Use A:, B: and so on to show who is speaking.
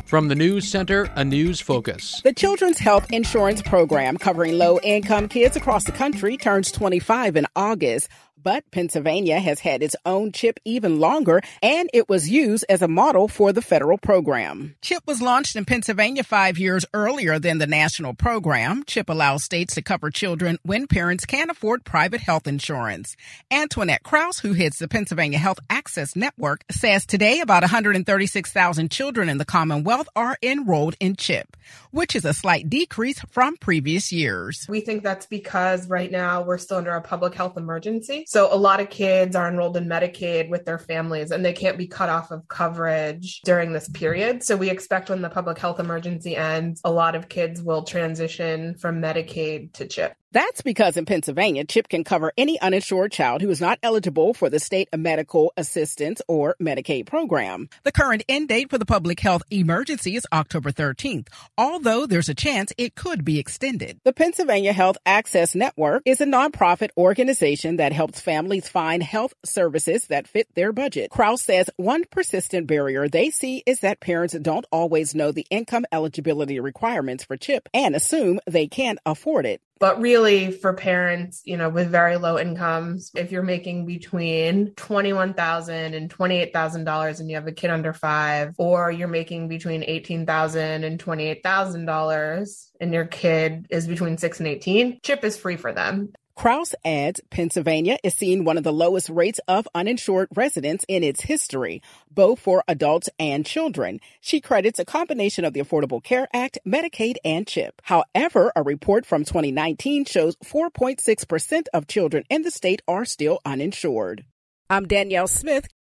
A: From the News Center, a news focus.
B: The Children's Health Insurance Program covering low-income kids across the country turns 25 in August. But Pennsylvania has had its own CHIP even longer, and it was used as a model for the federal program. CHIP was launched in Pennsylvania 5 years earlier than the national program. CHIP allows states to cover children when parents can't afford private health insurance. Antoinette Krause, who heads the Pennsylvania Health Access Network, says today about 136,000 children in the Commonwealth are enrolled in CHIP, which is a slight decrease from previous years.
C: We think that's because right now we're still under a public health emergency. So a lot of kids are enrolled in Medicaid with their families, and they can't be cut off of coverage during this period. So we expect when the public health emergency ends, a lot of kids will transition from Medicaid to CHIP.
B: That's because in Pennsylvania, CHIP can cover any uninsured child who is not eligible for the state medical assistance or Medicaid program. The current end date for the public health emergency is October 13th, although there's a chance it could be extended. The Pennsylvania Health Access Network is a nonprofit organization that helps families find health services that fit their budget. Krause says one persistent barrier they see is that parents don't always know the income eligibility requirements for CHIP and assume they can't afford it.
C: But really, for parents, with very low incomes, if you're making between $21,000 and $28,000 and you have a kid under 5, or you're making between $18,000 and $28,000 and your kid is between 6 and 18, CHIP is free for them.
B: Krause adds Pennsylvania is seeing one of the lowest rates of uninsured residents in its history, both for adults and children. She credits a combination of the Affordable Care Act, Medicaid, and CHIP. However, a report from 2019 shows 4.6% of children in the state are still uninsured. I'm Danielle Smith.